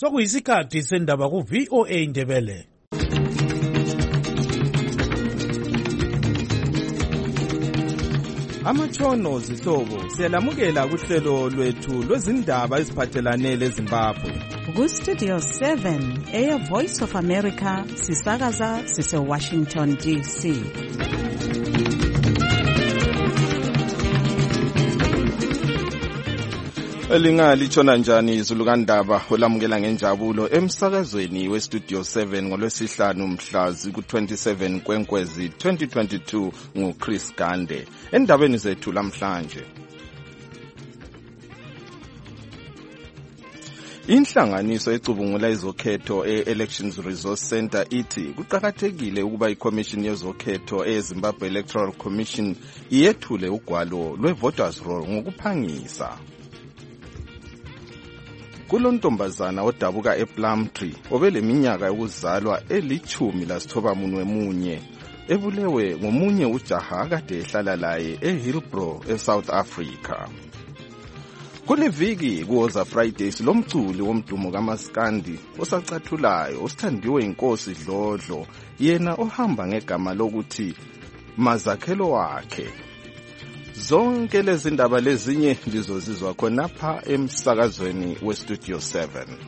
Sokuyisikhathi sendaba ku VOA Indebele. Amatshono zihlobo siyalamukela kuhlelo lwethu lwezindaba eziphathelane leZimbabwe. Ku Studio 7 Air Voice of America sisakaza sise Washington DC. Elingalithona njani izulu kandaba olamukela ngenjabulo emsakazweni we Studio 7 ngolwesihlanu mhlazi ku 27 kwenkwezi 2022 nguChris Gande. Endabeni zethu lamhlanje, inhlanganiso ecubungula izokhetho e-Elections Resource Center ithi kuqakathekile ukuba iCommission yezokhetho eZimbabwe Electoral Commission iyethule ugwalo lwe-voters roll ngokuphangisa. Kulontombazana odabuka ePlumtree obeleminyaka yokuzalwa eli-11 ebulewe ngomunye ujaha kade ehlala laye eHillbrow eSouth Africa. Kuleviki kuwoza Fridays lomculi womdumo kaMaskandi osacathulayo osithandiwe inkosi Dlodlo, yena ohamba ngegama lokuthi Mazakhelo wakhe. Zonke lezi ndaba lezinye lizozizwa khonapha emsakazweni we Studio 7.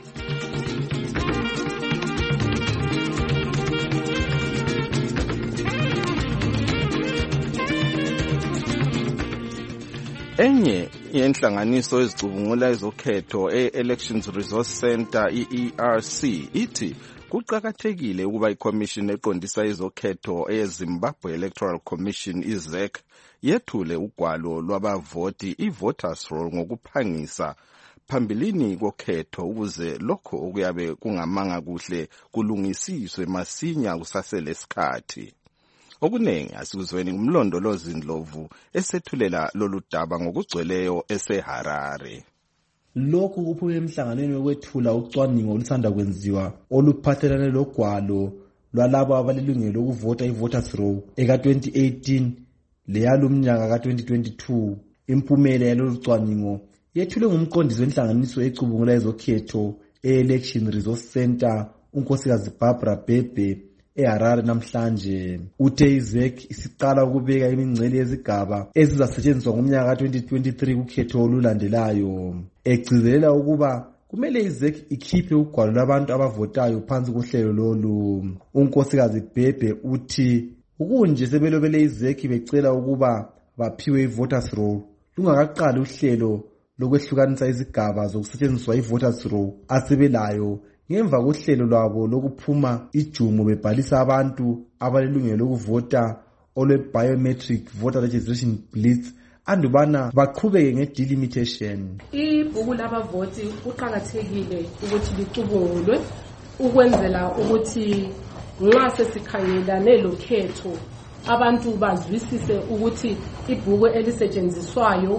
Enye yenhlanganiso ezicubungula izokhetho e-Elections Resource Center ERC ithi kuqakathekile ukuba iCommission eqondisa izokhetho eZimbabwe Electoral Commission IZEC yethule ugwalo lwabavoti i-voters roll ngokuphangisa phambilini kokhetho ukuze lokho okuyabe kungamanga kuhle kulungisiswe masinya kusaselesikhathi. Okunengi asikuzweni kumlondolozi Ndlovu esethulela lolu daba ngokugcweleyo eseHarare. Lokhu kuphume emhlanganweni wokwethula ucwaningo olusanda kwenziwa oluphathelane logwalo lwalabo abalilungelo lokuvota i-voters roll eka-2018 leyalumnyaka ka-2022. Impumela yalolu cwaningo yethulwe ngumqondisi wenhlanganiso ecubungula ezokhetho e-Election Resource Center unkosikazi Barbara Bhebhe eHarare namhlanje. Uthe iZEC isiqala ukubeka imingcele yezigaba ezizasetshenziswa ngomnyaka ka-2023 kukhetho olulandelayo. Egcizelela ukuba kumele iZEC ikhiphe ugwalo lwabantu abavotayo phansi kohlelo lolu. Unkosikazi Bhebhe uthi ukunje sebelobele iZEC becela ukuba baphiwe i-voters roll lungakaqali uhlelo lokwehlukanisa izigaba zokusetshenziswa i-voters roll asebelayo ngemva kohlelo lwabo lokuphuma ijumo bebhalisa abantu abalilungelo lokuvota olwe-biometric voter registration blitz andubana baqhubeke nge-delimitation. Ibhuku labavoti kuqakathekile ukuthi licubungulwe ukwenzela ukuthi nxa sesikhangelane lokhetho abantu bazwisise ukuthi ibhuku elisetshenziswayo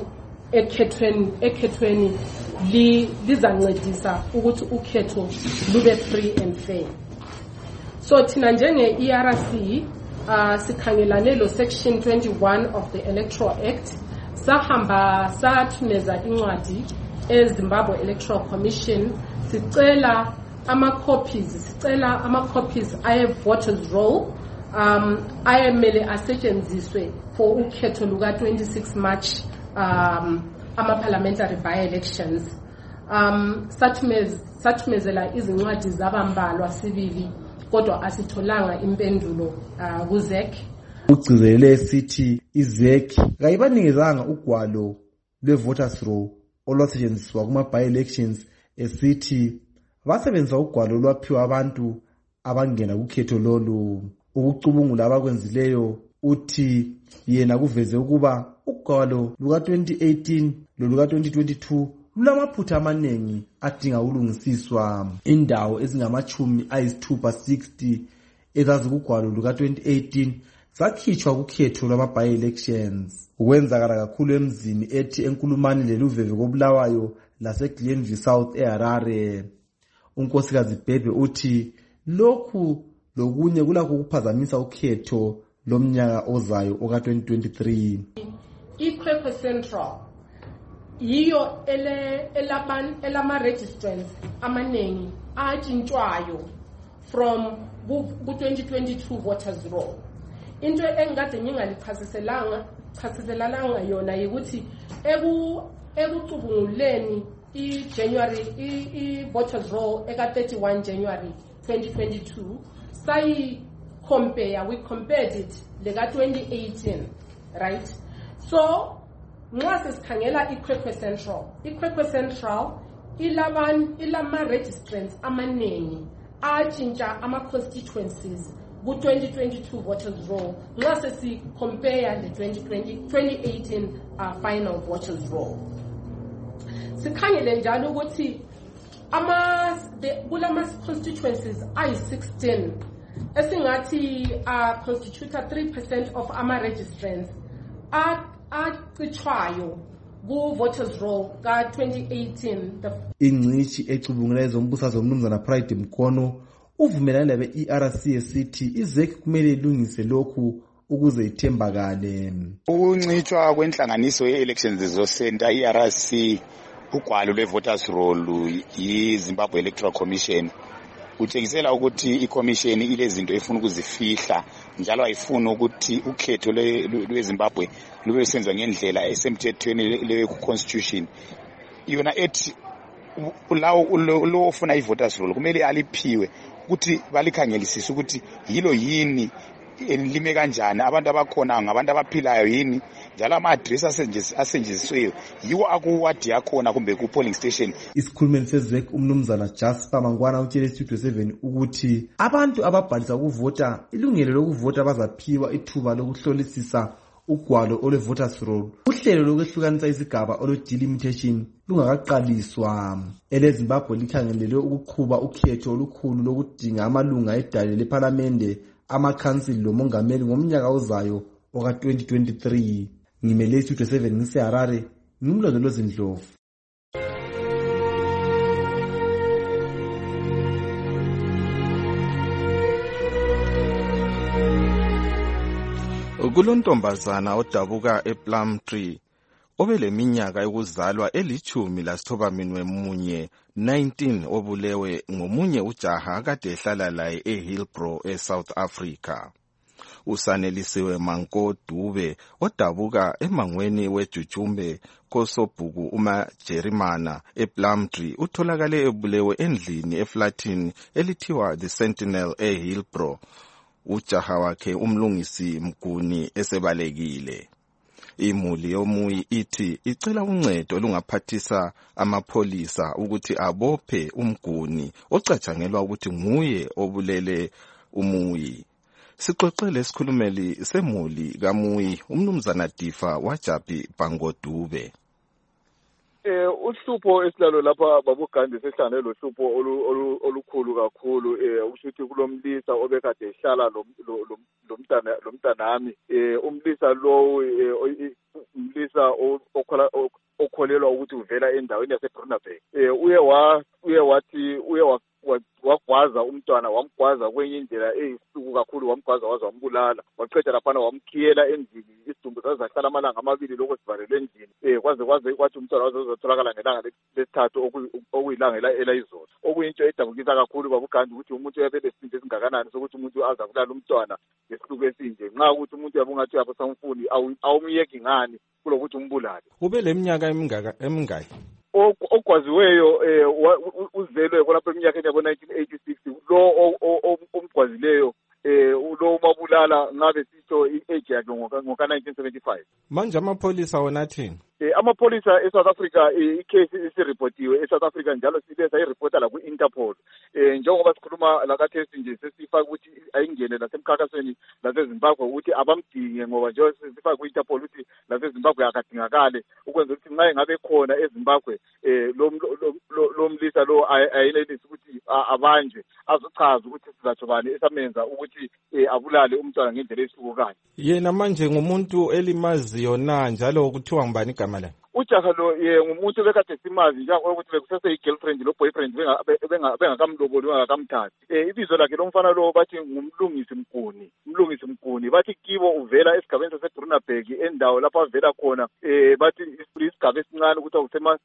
ekhethweni lizancedisa ukuthi ukhetho lube free and fair. So thina njenge ERC sikhangelane lo section 21 of the Electoral Act sahamba sathumeza incwadi eZimbabwe Electoral Commission sicela ama-copies aye-voters roll ayemele asetshenziswe for ukhetho luka-26 March ama-parliamentary by-elections. Sathumezela izincwadi zabambalwa sibili kodwa asitholanga impendulo kuZEC. Ugcizelele sithi iZEC kayibaningezanga ugwalo lwe-voters roll olwasetshenziswa kuma-by-elections esithi basebenzisa ugwalo lwaphiwa abantu abangena kukhetho lolu. Ukucubungula abakwenzileyo uthi yena kuveze ukuba ugwalo luka-2018 loluka-2022 lulamaphutha amaningi adinga ukulungisiswa. Indawo ezingama-60 ezazikugwalo luka-2018 zakhitshwa kukhetho lwama-by-elections. Ukwenzakala kakhulu emzini ethi eNkulumani leluveve koBulawayo laseGlenview South eHarare. Unkosikazi Bhebhe uthi lokhu lokunye kulakho kuphazamisa ukhetho lomnyaka ozayo oka-2023. iKwekwe Central yiyo elama registrants amaningi atshintshwayo from ku-2022 voters roll. Into engikade ngingalichasiselanga yona yikuthi ekucubunguleni i-voters roll eka-31 January 2022 we compared it leka-2018, right? So nxa sesikhangela iKwekwe Central ilama-registrants amaningi atshintsha ama-constituencies ku-2022 voters roll nxa sesi-compare le-2018 final voters roll. Sikhangele njalo ukuthi kulama-constituencies ayi-16 esingathi constitute 3% of ama-registrants acitshwayo ku-voters roll ka-2018. Ingcitshi ecubungula ezombusazwe umnumzana Pride Mkono uvumelana labe-ERC esithi iZEC kumele ilungise lokhu ukuze ithembakale. Ukuncitshwa kwenhlanganiso ye-elections zosenta i-ERC ugwalo lwe-voters roll yi-Zimbabwe Electoral Commission utshengisela ukuthi i-commission ilezinto efuna ukuzifihla njalo ayifuni ukuthi ukhetho lweZimbabwe lube senziwa ngendlela esemthethweni le-constitution. Yona ethi lo ofuna i-voters roll kumele aliphiwe ukuthi balikhangelisise ukuthi yilo yini lime kanjani, abantu abakhona ngabantu abaphilayo yini, njalo ama-address asetshenzisiweyo yiwo akuwadi yakhona kumbe ku-polling station. Isikhulumeli seZEC umnumzana Jasper Mangwana utshele Studio 7 ukuthi abantu ababhalisa ukuvota ilungelo lokuvota bazaphiwa ithuba lokuhlolisisa ugwalo olwe-voters roll. Uhlelo lokwehlukanisa izigaba olwe-delimitation lungakaqaliswa. EleZimbabwe likhangelelwe ukuqhuba ukhetho olukhulu lokudinga amalunga edale lephalamende, amakhansili lomongameli ngomnyaka ozayo oka-2023. Ngimele Studio 7 ngiseHarare, ngimlondolozi Ndlovu. Kulontombazana odabuka ePlumtree obeleminyaka yokuzalwa eli-11 19 obulewe ngomunye ujaha kade ehlala laye eHillbrow eSouth Africa. Usanelisiwe Manko Dube odabuka emangweni weJujumbe kosobhuku umajerimana ePlumtree utholakale ebulewe endlini eflatini elithiwa The Sentinel eHillbrow. Ujaha wakhe umlungisi Mguni esebalekile. Imuli yomuyi ithi icela uncedo olungaphathisa amapholisa ukuthi abophe uMguni ocatshangelwa ukuthi nguye obulele umuyi. Sixoxele isikhulumeli semuli kamuyi umnumzana Difa waJabi Bangodube. Uhlupho esilalo lapha babugandi sehlangane lohlupho olukhulu kakhulu ukuthi kulomlisa obekade ehlala lomntanami umlisa lo umlisa okholelwa ukuthi uvela endaweni yaseBrunaberg wagwaza umntwana, wamgwaza kwenye indlela eyisuku kakhulu, wamgwaza waze wambulala, waqeda laphana wamkhiyela endlini, isidumbu sazahlala amalanga amabili lokho sivalelwe endlini kwaze kwathi umntwana waze uzotholakala ngelanga lesithathu okuyilanga elayizolo. Okuyinto edabukisa kakhulu babugandi ukuthi umuntu uyabele isinto esingakanani sokuthi umuntu aza kulala umntwana ngesihluku esinje, nxa ukuthi umuntu yabungathi yabasamfuni awumyeki ngani kulokuthi umbulale. Ube leminyaka emingaki? Ogwaziweyo uzelwe kolapha eminyakeni yabo-1986. Lo omgwazileyo lo mabulala ngabe sisho i-age yakhe ngoka-1975. Manje amapholisa wona athini? Amapholisa eSouth Africa icase isiripotiwe eSouth Africa njalo sibe sayiripota la ku-Interpol. Njengoba sikhuluma lakathesi nje sesifaka ukuthi ayingene nasemkhankasweni laseZimbabwe ukuthi abamdinge ngoba nje sifaka ku-Interpol ukuthi laseZimbabwe akadingakale ukwenza ukuthi nxa engabe khona eZimbabwe lo mlisa lo ayenelisi ukuthi abanjwe azochaza ukuthi sizatho bani esamenza ukuthi abulale umntwana ngendlela esihlukayo. Yena manje ngumuntu elimaziyo na njalo kuthiwa ngubani igama lakhe? ujaha lo ngumuntu bekade simazi njengokuthi bekusese-girlfriend lo boyfriend bengakamloboli bengakamthathi. Ibizo lakhe lomfana lo bathi ngumlungisi Mguni. Bathi kibo uvela esigabeni saseBrunaberg endawo lapho avela khona bathi isigaba esincane ukuthi awusema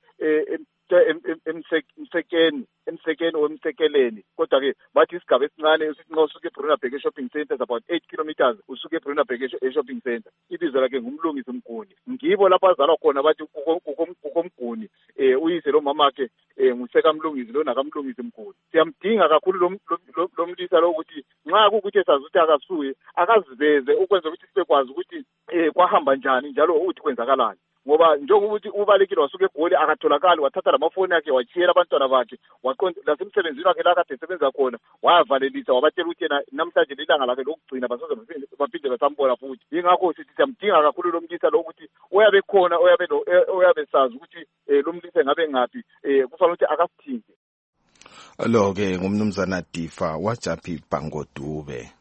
emsekeni wemsekeleni. Kodwa-ke bathi isigaba esincane usithi nxa usuke eBrunaberg e-shopping center is about 8 kilometers usuke eBrunaberg e-shopping center. Ibizo lakhe ngumlungisi Mguni. Ngibo lapho azalwa khona bathi kukomguni. Uyise lo mamakhe ngusekamlungisi lo nakamlungisi Mguni. Siyamdinga kakhulu lo mlisa lo ukuthi nxa kukuthi esazi ukuthi akasuye akaziveze ukwenza ukuthi sibekwazi ukuthi kwahamba njani njalo ukuthi kwenzakalani. Ngoba njengokuthi ubalekile wasuke eGoli akatholakali wathatha lamafoni akhe wachiyela abantwana bakhe waqonda lasemsebenzini wakhe la kade esebenza khona wavalelisa wabatshela ukuthi yena namhlanje lilanga lakhe lokugcina basoze baphinde basambona futhi. Yingakho sithi siyamdinga kakhulu lo mlisa lo ukuthi oyabe khona oyabe sazi ukuthi lo mlisa ngabe ngaphi kufanele ukuthi akasithinte. Lo-ke ngumnumzana Difa waJaphi Bangodube.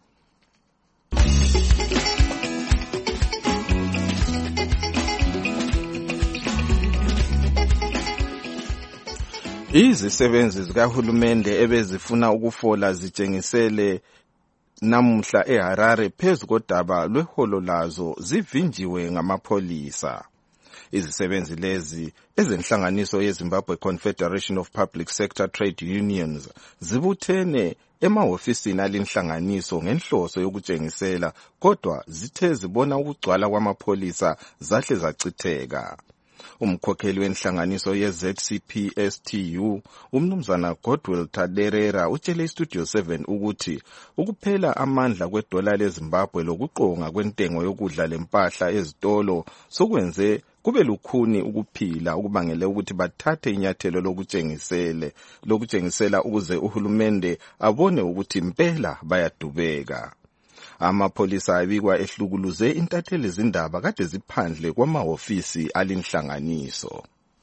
Izisebenzi zikahulumende ebezifuna ukufola zitshengisele namuhla eHarare phezu kodaba lweholo lazo zivinjiwe ngamapholisa. Izisebenzi lezi ezenhlanganiso yeZimbabwe Confederation of Public Sector Trade Unions zibuthene emahofisini alinhlanganiso ngenhloso yokutshengisela kodwa zithe zibona ukugcwala kwamapholisa zahle zacitheka. Umkhokheli wenhlanganiso ye-ZCPSTU umnumzana Godwill Taderera utshele iStudio 7 ukuthi ukuphela amandla kwedola leZimbabwe lokuqonga kwentengo yokudla lempahla ezitolo sokwenze kube lukhuni ukuphila okubangele ukuthi bathathe inyathelo lokutshengisela ukuze uhulumende abone ukuthi impela bayadubeka. Amapholisa abikwa ehlukuluze intatheli zindaba kade ziphandle kwamahofisi alinhlanganiso.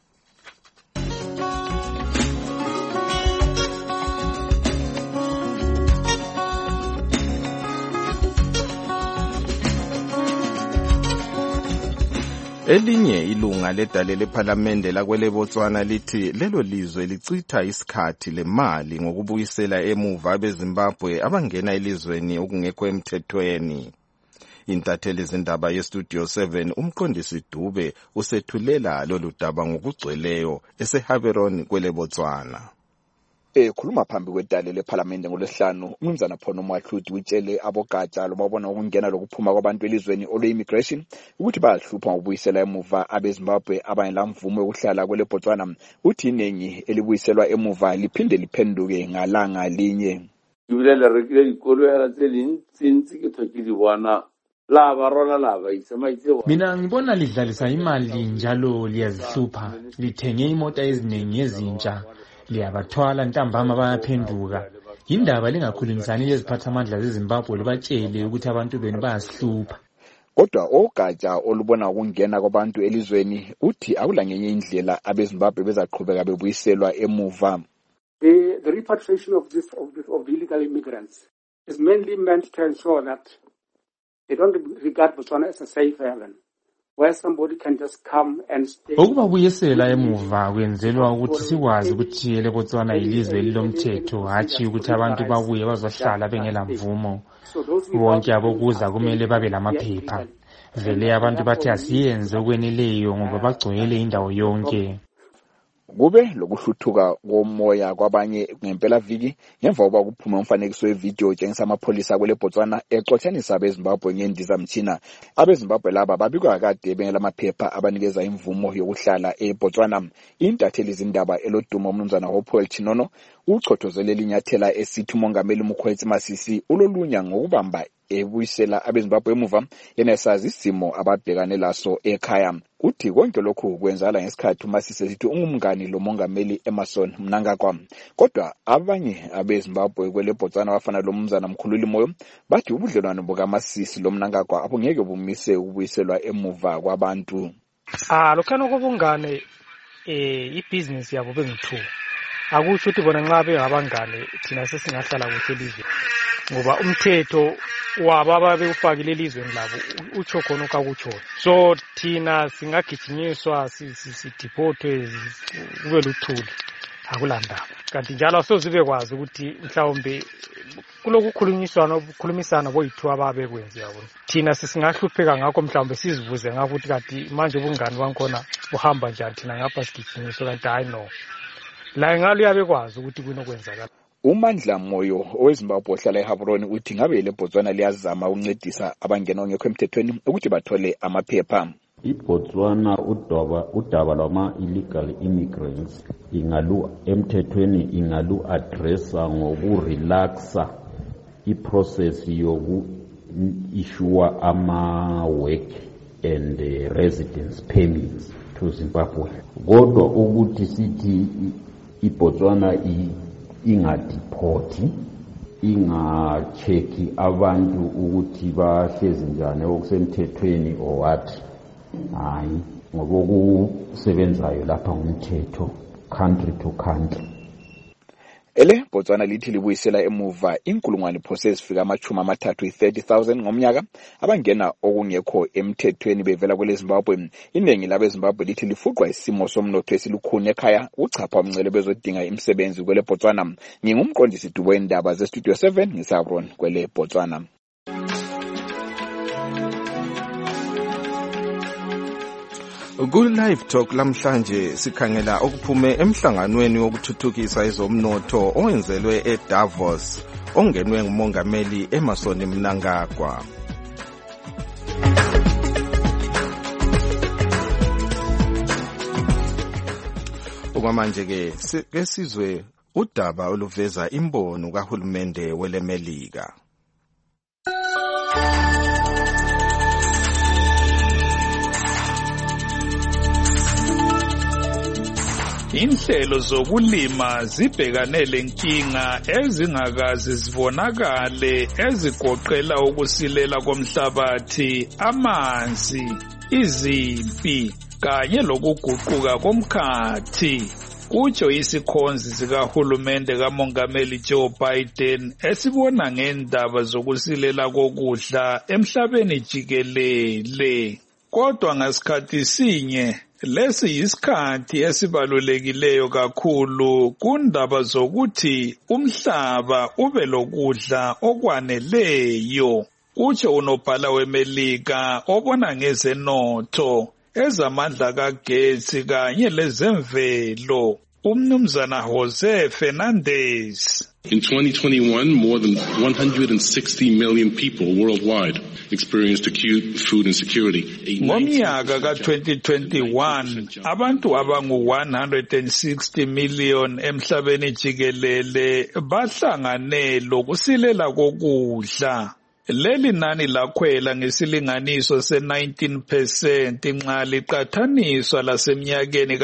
Elinye ilunga ledale lephalamende lakwele Botswana lithi lelo lizwe lichitha isikhathi lemali ngokubuyisela emuva abeZimbabwe abangena elizweni okungekho emthethweni. Intatheli zindaba yeStudio 7 umqondisi Dube usethulela lolu daba ngokugcweleyo eseHaberon kwele Botswana. Khuluma phambi kwedale lephalamende ngolesihlanu umnumzana Phono Mwahludi utshele abogatsha lobabona ukungena lokuphuma kwabantu elizweni olo-immigration ukuthi bayahlupha ngokubuyisela emuva abeZimbabwe abangela mvumo yokuhlala kwele Botswana. Uthi iningi elibuyiselwa emuva liphinde liphenduke ngalanga linye. Mina ngibona lidlalisa imali njalo liyazihlupha. Lithenge imota eziningi ezintsha. Liyabathwala ntambama bayaphenduka. Indaba lingakhulumisani leziphathamandla zeZimbabwe libatshele ukuthi abantu benu bayasihlupha. Kodwa ogatsha olubona ukungena kwabantu elizweni uthi akulangenye indlela abeZimbabwe bezaqhubeka bebuyiselwa emuva. The repatriation of the illegal immigrants is mainly meant to ensure that they don't regard Botswana as a safe haven, where somebody can just come and stay. Ukubabuyisela emuva kwenzelwa ukuthi sikwazi ukuthi leBotswana ilizwe lilomthetho hatshi ukuthi abantu babuye bazohlala bengela mvumo. Bonke abokuza kumele babe lamaphepha. Vele abantu bathi asiyenze okweneleyo ngoba bagcwele indawo yonke. Kube lokuhluthuka komoya kwabanye ngempela viki ngemva kokuba kuphume umfanekiso wevideo otshengisa amapholisa kwele Botswana exotshanisa abeZimbabwe ngendizamtshina. AbeZimbabwe laba babikwa kade bengela maphepha abanikeza imvumo yokuhlala eBotswana. Intatheli zindaba elodumo umnumzana Hopewell Chinono uchothozele linyathela esithi umongameli Mkhwetsi Masisi ulolunya ngokubamba ebuyisela abeZimbabwe emuva yena esazi isimo ababhekane laso ekhaya. Uthi konke lokhu kwenzala ngesikhathi uMasisi esithi ungumngani lo mongameli Emerson Mnangagwa. Kodwa abanye abeZimbabwe kwele Botswana bafana lo mnumzana Mkhululi Moyo bathi ubudlelwano bukaMasisi lo Mnangagwa abungeke bumise ukubuyiselwa emuva kwabantu. Lokhana kobungane ibusiness yabo bengu2. Akusho ukuthi bona nxa bengabangane thina sesingahlala kuhle elizweni. ngoba umthetho wababa bewufakile elizweni labo utsho khona okakutshoyo. So thina singagijinyiswa sidiphotwe kube luthuli akulandaba. Kanti njalo asozibe kwazi ukuthi mhlawumbe kulokukhulumisana boyithu ababekwenzi yabona. Thina sisingahlupheka ngakho mhlawumbe sizivuze ngakho ukuthi kanti manje ubungani bankona buhamba njani thina ngapha sigijinyiswa kanti hayi no. La ngalo yabekwazi ukuthi kunokwenzakala. uMandla Moyo oweZimbabwe ohlala eHaburoni uthi ngabe leBotswana liyazama ukuncedisa abangena ongekho emthethweni ukuthi bathole amaphepha. iBotswana udaba lwama-illegal immigrants emthethweni ingalu-addressa ngokurelaxa iprocess yoku-issue ama-work and residence permits to Zimbabwe. Kodwa ukuthi sithi iBotswana ingadipoti, ingacheki abantu ukuthi bahlezi njani okusemthethweni or what. Hayi, ngokusebenzayo lapha ngumthetho country to country. Botswana lithi libuyisela emuva inkulungwane process fika ama-30,000 30,000 ngomnyaka abangena okungekho emthethweni bevela kwele Zimbabwe. Iningi labeZimbabwe lithi lifuqwa isimo somnotho esilukhuni ekhaya uchapha umncele bezodinga imisebenzi kwele Botswana. Ngingumqondisi Dubo wendaba zeStudio 7 ngisaBron kwele Botswana. Ku-Live Talk lamhlanje sikhangela okuphume emhlanganweni wokuthuthukisa ezomnotho owenzelwe eDavos ongenwe ngumongameli Emmerson Mnangagwa. Okwamanje ke sizwe udaba oluveza imbono kahulumende weleMelika. Inhlelo zokulima zibhekane lenkinga ezingakazi zibonakale ezigoqela ukusilela komhlabathi, amanzi, izimpi kanye lokuguquka komkhathi. Kutsho isikhonzi sikahulumende kamongameli Joe Biden esibona ngendaba zokusilela kokudla emhlabeni jikelele. Kodwa ngasikhathi sinye lesi yisikhathi esibalulekileyo kakhulu kundaba zokuthi umhlaba ube lokudla okwaneleyo. Kutsho unobhala weMelika obona ngezenotho, ezamandla kagetsi kanye lezemvelo, uMnumzana Jose Fernandez. In 2021, more than 160 million people worldwide experienced acute food insecurity. Ngomnyaka ka-2021, abantu abangu-160 million emhlabeni jikelele bahlangane lokusilela kokudla. Leli nani lakhwela ngesilinganiso se-19% nxa liqathaniswa lasemnyakeni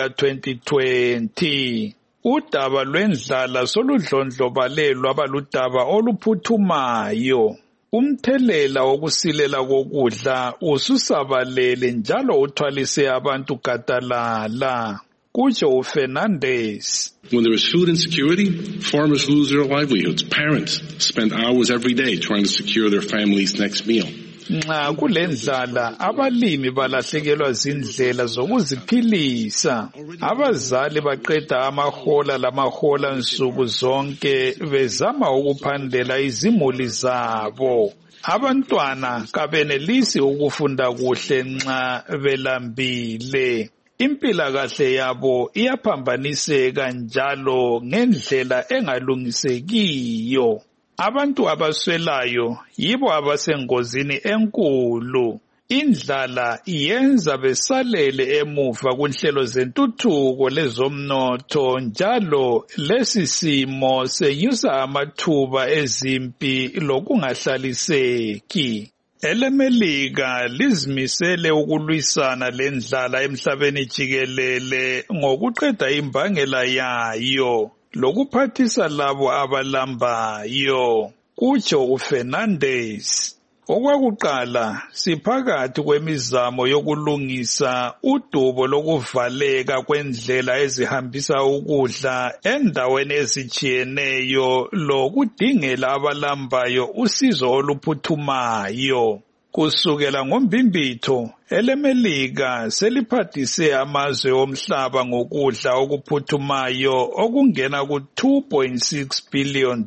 ka-2020. Udaba lwendlala soludlondlobalelwa baludaba oluphuthumayo. Umthelela wokusilela kokudla ususabalele njalo uthwalise abantu gadalala. Kutsho uFernandez. When there is food insecurity, farmers lose their livelihoods. Parents spend hours every day trying to secure their family's next meal. Nxa kulendlala abalimi balahlekelwa zindlela zokuziphilisa. Abazali baqeda amahola lamahola nsuku zonke bezama ukuphandela izimuli zabo. Abantwana kabenelisi ukufunda kuhle nxa belambile. Impilakahle yabo iyaphambaniseka njalo ngendlela engalungisekiyo. Abantu abaswelayo yibo abasengozini enkulu. Indlala iyenza besalele emuva kunhlelo zentuthuko lezomnotho njalo lesi simo senyusa amathuba ezimpi lokungahlaliseki. EleMelika lizimisele ukulwisana lendlala emhlabeni jikelele ngokuqeda imbangela yayo lokuphathisa labo abalambayo. Kutsho uFernandez. Okwakuqala siphakathi kwemizamo yokulungisa udubo lokuvaleka kwendlela ezihambisa ukudla endaweni ezitshiyeneyo lokudingela abalambayo usizo oluphuthumayo. Kusukela ngoMbimbitho, eleMelika seliphathise amazwe omhlaba ngokudla okuphuthumayo okungena ku$2.6 billion.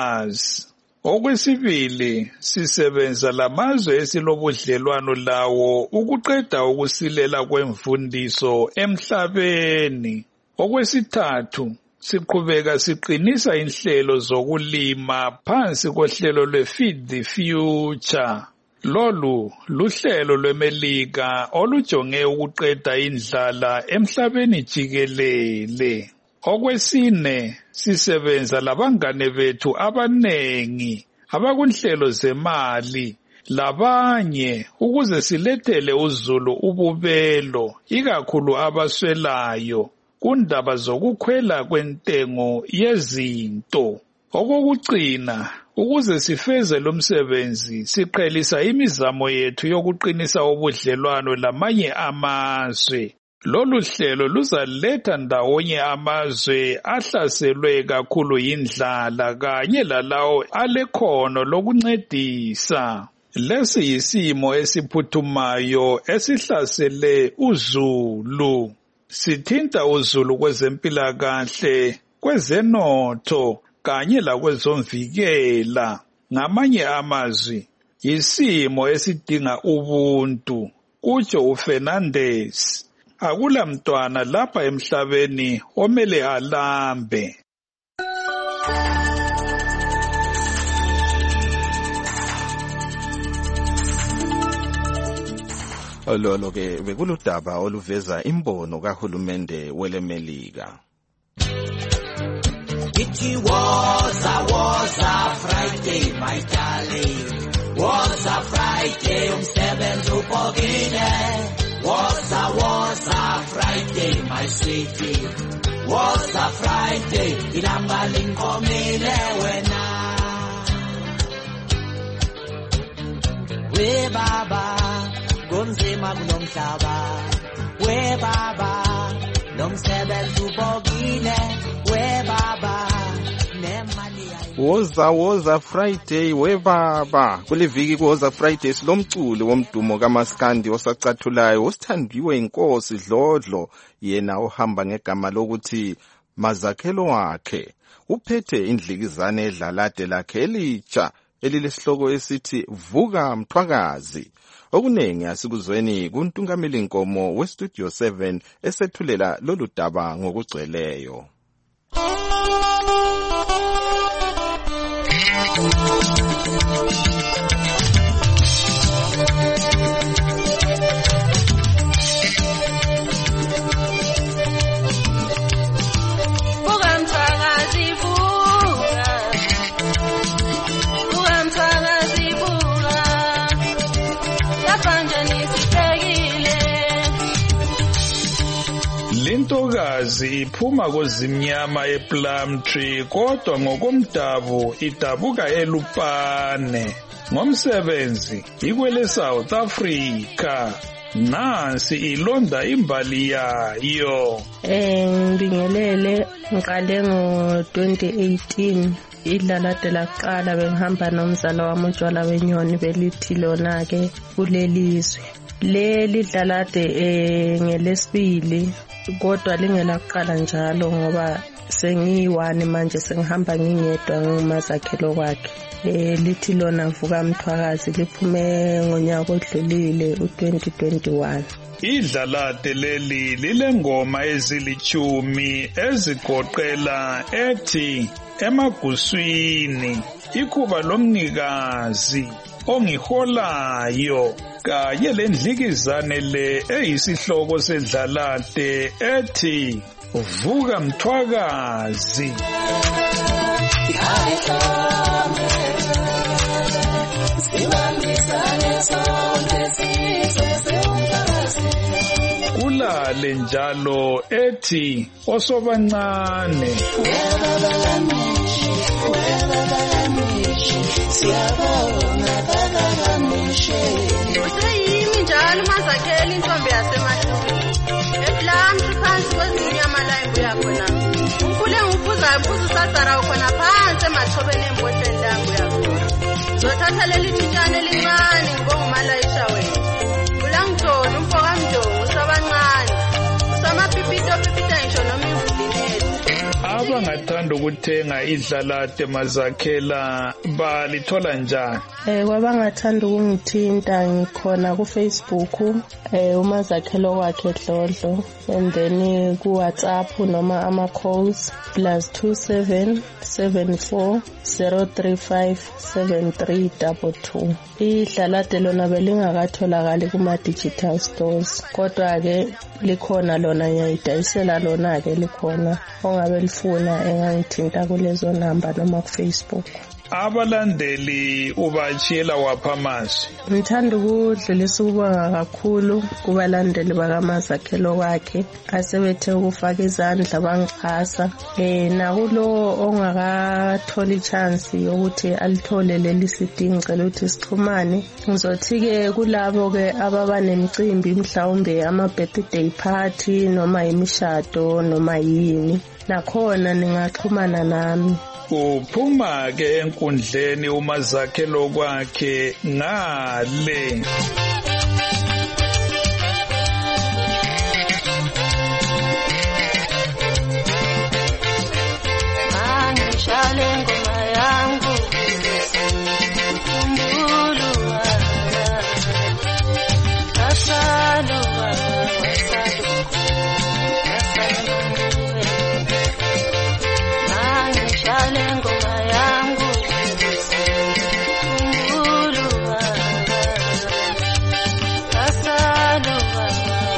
Okwesibili, sisebenza lamazwe esilobudlelwano lawo ukuqeda ukusilela kwemfundiso emhlabeni. Okwesithathu, siqhubeka siqinisa inhlelo zokulima phansi kohlelo lwe-Feed the Future. Lolu luhlelo lweMelika olujonge ukuqeda indlala emhlabeni jikelele. Okwesine, sisebenza labangane bethu abanengi abakunhlelo zemali labanye ukuze silethele uzulu ububelo ikakhulu abaswelayo kundaba zokukhwela kwentengo yezinto. Okokugcina, ukuze sifeze lo msebenzi siqhelisa imizamo yethu yokuqinisa ubudlelwano lamanye amazwe. Lolu hlelo luzaletha ndawonye amazwe ahlaselwe kakhulu yindlala kanye lalawo alekhono lokuncedisa. Lesi yisimo esiphuthumayo esihlasele uzulu. Sithinta uzulu kwezempilakahle, kwezenotho kanye lakwezomvikela. Ngamanye amazwi, yisimo esidinga ubuntu, kutsho uFernandes. Akula mntwana lapha emhlabeni omele alambe. Lolo ke bekuludaba oluveza imbono kahulumende weleMelika. It was a Friday, my darling. Was a Friday, umsebenzi upokile. Was a Friday, my sweetie. Was a Friday, ilanga linkomile wena. We baba, kunzima kunomhlaba. We baba, nomsebenzi upokile. We baba, nemali Woza Friday webaba. Kuliviki kuwoza Friday silomculo womdumo kaMaskandi osacathulayo osithandiwe inkosi Dlodlo yena ohamba ngegama lokuthi Mazakhelo wakhe. Uphethe indlikizane edlalade lakhe elitsha elilesihloko esithi Vuka Mthwakazi. Okunengi asikuzweni kuNtungameli Nkomo weStudio 7 esethulela lolu daba ngokugcweleyo. Lintokazi iphuma kozimnyama ePlumtree kodwa ngokomdabu idabuka eLupane. Ngomsebenzi ikwele South Africa. Nansi ilonda imbali yayo. Ngibingelele ngiqale ngo-2018 idlalade laqala bengihamba nomzala wami uNtshwala wenyoni belithi lona ke kulelizwe. Leli dlalade ngelesibili kodwa lingelaqala njalo ngoba sengiyiwani manje sengihamba ngingedwa ngumazakhelo kwakhe. Lithi lona Vuka Mthwakazi liphume ngonyaka odlulile u2021. Idlalade leli lilengoma ezilithumi ezigoqela ethi emaguswini ikhuba lomnikazi ongiholayo kanye lendlikizane le eyisihloko sedlalade ethi Vuka Mthwakazi. Kulale njalo ethi Osobancane. Siyabonga sasara ukhona phansi emathobeni embodleni langu yakho. Zothatha leli tshitshane elincane ngongumalaisha wena. Ulangithola umfoka mjongo usabancane. Usamapipito ngisho noma imvulingezi. Abangathanda ukuthenga idlalade Mazakhela balithola njani? Kwabangathanda ukungithinta ngikhona ku Facebook uMazakhela wakhe Dlodlo, and then ku WhatsApp noma ama calls +27 74 035 7322. Idlalade lona belingakatholakali kuma digital stores, kodwa ke likhona lona ngiyayidayisela lona ke likhona ongabe lifuna engangithinta kulezo namba noma ku Facebook. Abalandeli ubachiyela wapha amazwi? Ngithanda ukudlulisa ukubonga kakhulu kubalandeli bakaMazakhela wakhe asebethe ukufaka izandla bangixhasa. Nakulo ongakatholi ichance yokuthi alithole leli CD ngicela ukuthi sixhumane. Ngizothi ke kulabo ke ababa nemicimbi mhlawumbe ama birthday party noma imishado noma yini, nakhona ningaxhumana nami. Uphuma ke enkundleni uMazakhela kwakhe ngale. Angishale ngoma yangu umbuluwa asaluwa angishale ngoma yangu umbuluwa asaluwa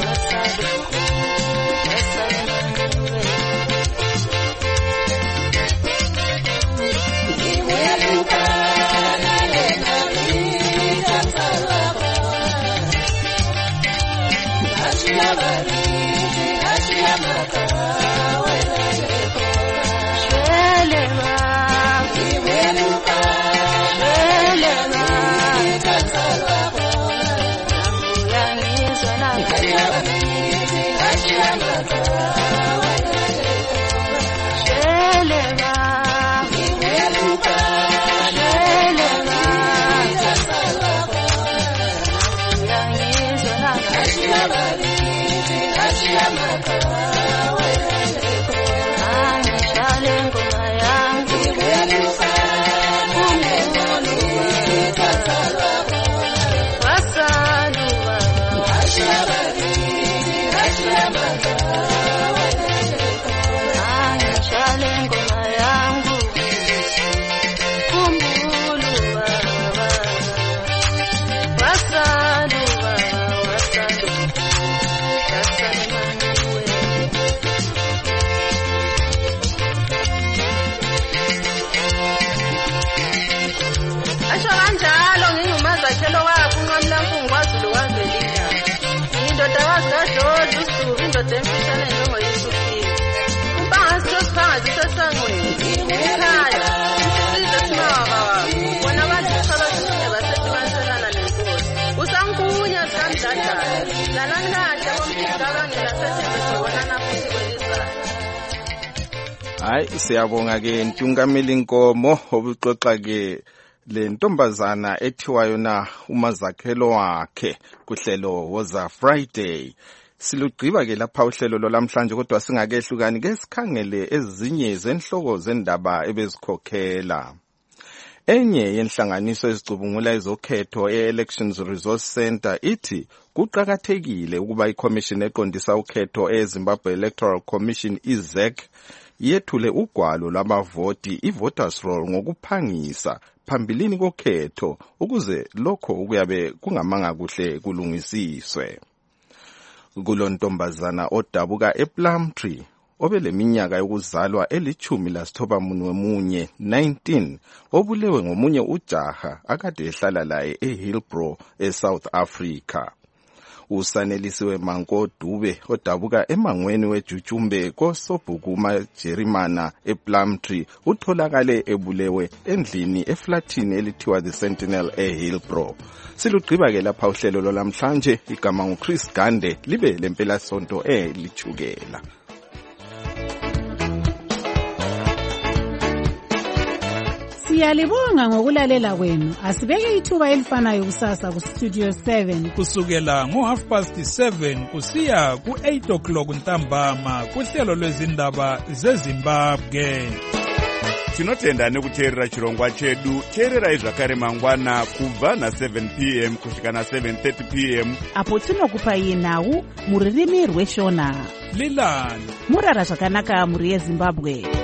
Hayi siyabonga ke Ntungameli Nkomo obuxoxa ke le ntombazana ethiwa yona uMazakhela wakhe kuhlelo Woza Friday. Silugqiba ke lapha uhlelo lolamhlanje kodwa singakehlukani ke sikhangele ezinye zenhloko zendaba ebezikhokhela. Enye yenhlanganiso ezicubungula izokhetho e-Elections Resource Center ithi kuqakathekile ukuba iCommission eqondisa ukhetho eZimbabwe Electoral Commission iZEC yethule ugwalo lwabavoti i-voters roll ngokuphangisa phambilini kokhetho ukuze lokho kuyabe kungamanga kuhle kulungisiswe. Kulontombazana odabuka ePlumtree obeleminyaka yokuzalwa eli-19 19 obulewe ngomunye ujaha akade ehlala laye eHillbrow eSouth Africa. Usanelisiwe Manko Dube odabuka emangweni weJujumbe koSobhukuma Jerimana ePlumtree utholakale ebulewe endlini eflatini elithiwa The Sentinel eHillbrow. Silugqiba ke lapha uhlelo lolamhlanje, igama nguChris Gande, libe lempela sonto elichukela. Siyalibonga ngokulalela kwenu. Asibeke ithuba elifanayo kusasa ku Studio 7 kusukela ngo7:30 kusiya ku8 ntambama kuhlelo lwezindaba zeZimbabwe. Tinotenda nekuteerera chirongwa chedu. Teererai zvakare mangwana kubva na7 p.m. kusvika na7:30 p.m. apo tinokupai nhau muririmi rweshona. Lilani murara zvakanaka muri yeZimbabwe.